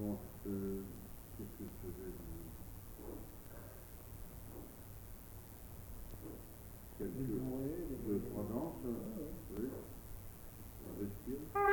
Donc, qu'est-ce que je faisais quelques deux, trois danses, oui, on respire.